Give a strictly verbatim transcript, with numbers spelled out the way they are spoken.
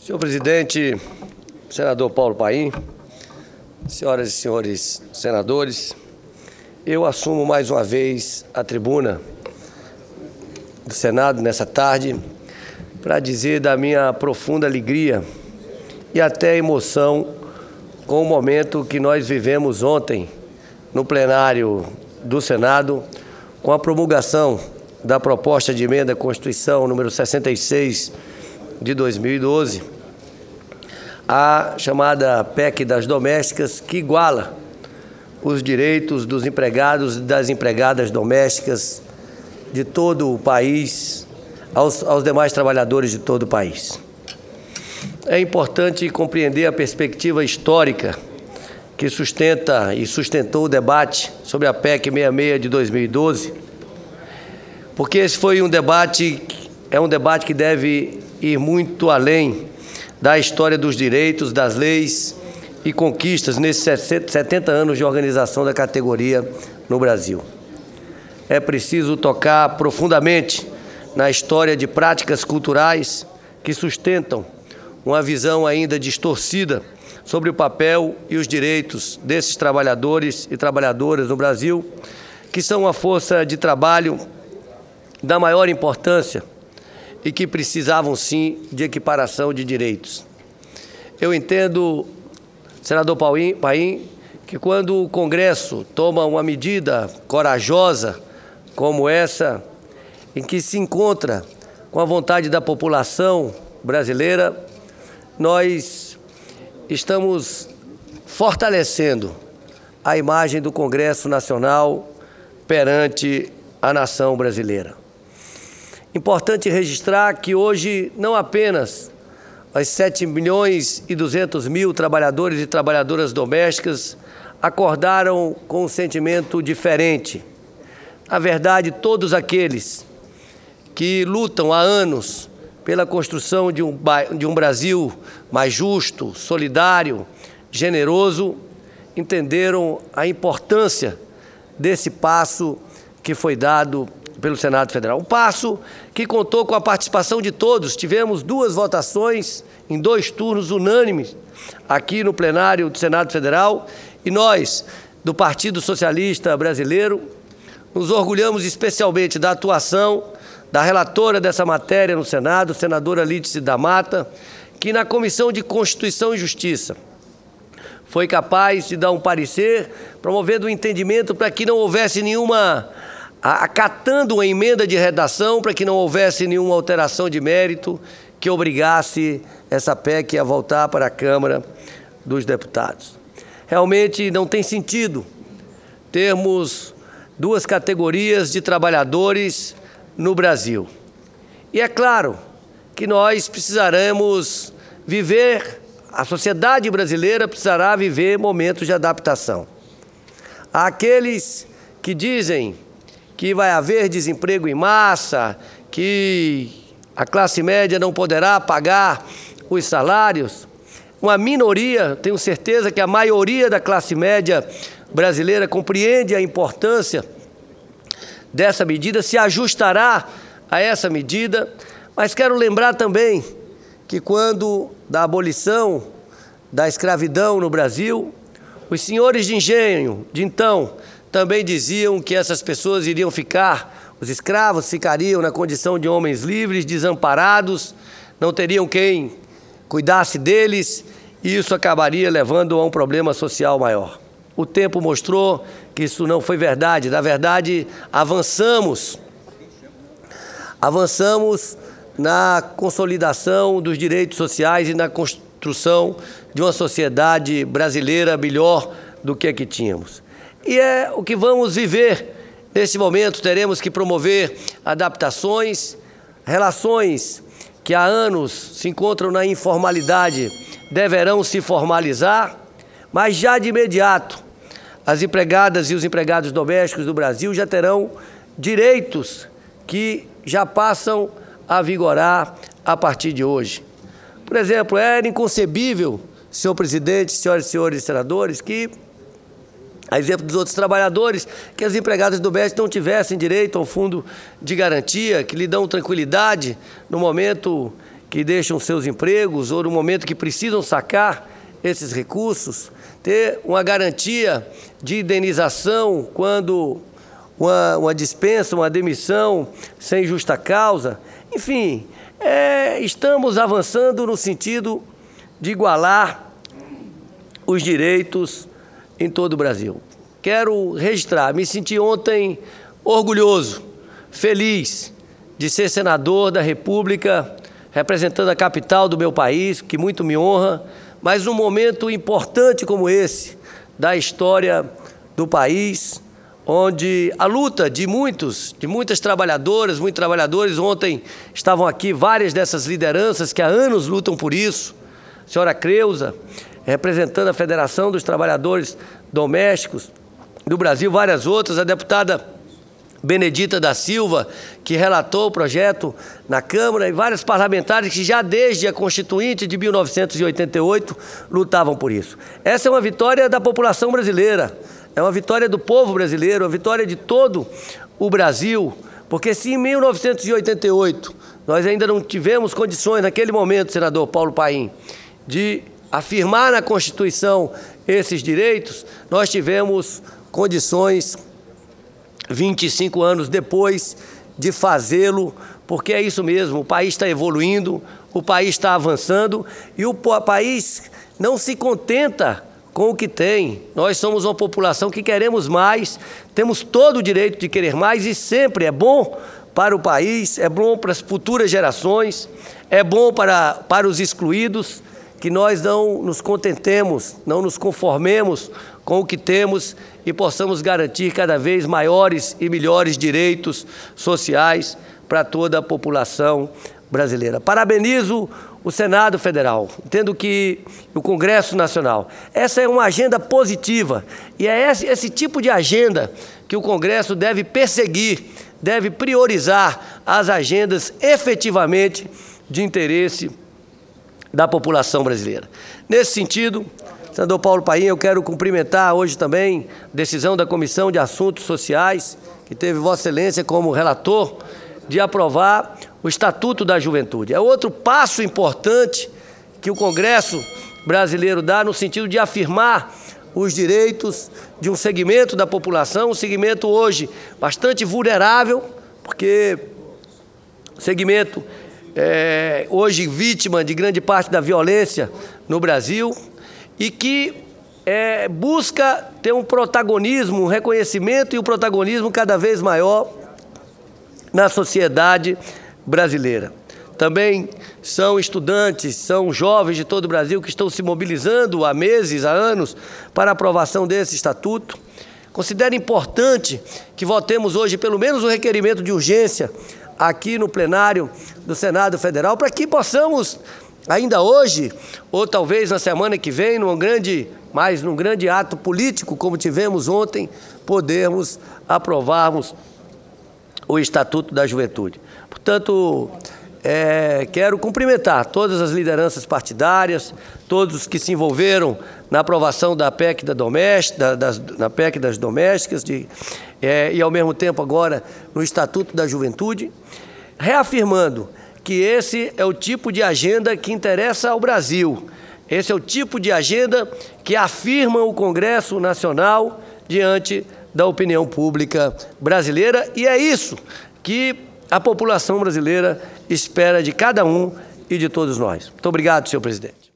Senhor presidente, senador Paulo Paim, senhoras e senhores senadores, eu assumo mais uma vez a tribuna do Senado nessa tarde para dizer da minha profunda alegria e até emoção com o momento que nós vivemos ontem no plenário do Senado, com a promulgação da proposta de emenda à Constituição número sessenta e seis de dois mil e doze, a chamada P E C das domésticas, que iguala os direitos dos empregados e das empregadas domésticas de todo o país aos, aos demais trabalhadores de todo o país. É importante compreender a perspectiva histórica que sustenta e sustentou o debate sobre a P E C sessenta e seis de dois mil e doze, porque esse foi um debate, é um debate que deve ir muito além da história dos direitos, das leis e conquistas nesses setenta anos de organização da categoria no Brasil. É preciso tocar profundamente na história de práticas culturais que sustentam uma visão ainda distorcida sobre o papel e os direitos desses trabalhadores e trabalhadoras no Brasil, que são uma força de trabalho da maior importância e que precisavam, sim, de equiparação de direitos. Eu entendo, senador Paim, que quando o Congresso toma uma medida corajosa como essa, em que se encontra com a vontade da população brasileira, nós estamos fortalecendo a imagem do Congresso Nacional perante a nação brasileira. Importante registrar que hoje não apenas as sete milhões e duzentos mil trabalhadores e trabalhadoras domésticas acordaram com um sentimento diferente. Na verdade, todos aqueles que lutam há anos pela construção de um, de um Brasil mais justo, solidário, generoso, entenderam a importância desse passo que foi dado pelo Senado Federal. Um passo que contou com a participação de todos. Tivemos duas votações em dois turnos unânimes aqui no plenário do Senado Federal e nós, do Partido Socialista Brasileiro, nos orgulhamos especialmente da atuação da relatora dessa matéria no Senado, senadora Lídice da Mata, que na Comissão de Constituição e Justiça foi capaz de dar um parecer, promovendo um entendimento para que não houvesse nenhuma, acatando uma emenda de redação, para que não houvesse nenhuma alteração de mérito que obrigasse essa P E C a voltar para a Câmara dos Deputados. Realmente não tem sentido termos duas categorias de trabalhadores no Brasil. E é claro que nós precisaremos viver, a sociedade brasileira precisará viver momentos de adaptação. Há aqueles que dizem que vai haver desemprego em massa, que a classe média não poderá pagar os salários. Uma minoria, tenho certeza que a maioria da classe média brasileira compreende a importância dessa medida, se ajustará a essa medida, mas quero lembrar também que quando da abolição da escravidão no Brasil, os senhores de engenho de então também diziam que essas pessoas iriam ficar, os escravos ficariam na condição de homens livres, desamparados, não teriam quem cuidasse deles e isso acabaria levando a um problema social maior. O tempo mostrou que isso não foi verdade. Na verdade, avançamos, avançamos na consolidação dos direitos sociais e na construção de uma sociedade brasileira melhor do que a que tínhamos. E é o que vamos viver nesse momento. Teremos que promover adaptações, relações que há anos se encontram na informalidade deverão se formalizar, mas já de imediato as empregadas e os empregados domésticos do Brasil já terão direitos que já passam a vigorar a partir de hoje. Por exemplo, era inconcebível, senhor presidente, senhoras e senhores senadores, que, a exemplo dos outros trabalhadores, que as empregadas domésticas não tivessem direito ao fundo de garantia, que lhe dão tranquilidade no momento que deixam seus empregos ou no momento que precisam sacar esses recursos, ter uma garantia de indenização quando uma, uma dispensa, uma demissão sem justa causa. Enfim, é, estamos avançando no sentido de igualar os direitos em todo o Brasil. Quero registrar, me senti ontem orgulhoso, feliz de ser senador da República, representando a capital do meu país, que muito me honra, mas num momento importante como esse da história do país, onde a luta de muitos, de muitas trabalhadoras, muitos trabalhadores, ontem estavam aqui várias dessas lideranças que há anos lutam por isso, a senhora Creuza, representando a Federação dos Trabalhadores Domésticos do Brasil, várias outras, a deputada Benedita da Silva, que relatou o projeto na Câmara, e vários parlamentares que já desde a Constituinte de mil novecentos e oitenta e oito lutavam por isso. Essa é uma vitória da população brasileira, é uma vitória do povo brasileiro, uma vitória de todo o Brasil, porque se em mil novecentos e oitenta e oito nós ainda não tivemos condições, naquele momento, senador Paulo Paim, de afirmar na Constituição esses direitos, nós tivemos condições vinte e cinco anos depois de fazê-lo, porque é isso mesmo, o país está evoluindo, o país está avançando e o país não se contenta com o que tem. Nós somos uma população que queremos mais, temos todo o direito de querer mais e sempre é bom para o país, é bom para as futuras gerações, é bom para, para os excluídos, que nós não nos contentemos, não nos conformemos com o que temos e possamos garantir cada vez maiores e melhores direitos sociais para toda a população brasileira. Parabenizo o Senado Federal, entendo que o Congresso Nacional. Essa é uma agenda positiva e é esse, esse tipo de agenda que o Congresso deve perseguir, deve priorizar as agendas efetivamente de interesse da população brasileira. Nesse sentido, senador Paulo Paim, eu quero cumprimentar hoje também a decisão da Comissão de Assuntos Sociais, que teve Vossa Excelência como relator, de aprovar o Estatuto da Juventude. É outro passo importante que o Congresso brasileiro dá no sentido de afirmar os direitos de um segmento da população, um segmento hoje bastante vulnerável, porque o segmento é hoje vítima de grande parte da violência no Brasil e que é, busca ter um protagonismo, um reconhecimento e um protagonismo cada vez maior na sociedade brasileira. Também são estudantes, são jovens de todo o Brasil que estão se mobilizando há meses, há anos, para a aprovação desse estatuto. Considero importante que votemos hoje pelo menos o requerimento de urgência aqui no plenário do Senado Federal, para que possamos, ainda hoje, ou talvez na semana que vem, num grande, mais num grande ato político, como tivemos ontem, podermos aprovarmos o Estatuto da Juventude. Portanto, é, quero cumprimentar todas as lideranças partidárias, todos que se envolveram na aprovação da P E C, da doméstica, das, na P E C das domésticas de, é, e, ao mesmo tempo, agora no Estatuto da Juventude, reafirmando que esse é o tipo de agenda que interessa ao Brasil. Esse é o tipo de agenda que afirma o Congresso Nacional diante da opinião pública brasileira, e é isso que a população brasileira espera de cada um e de todos nós. Muito obrigado, senhor presidente.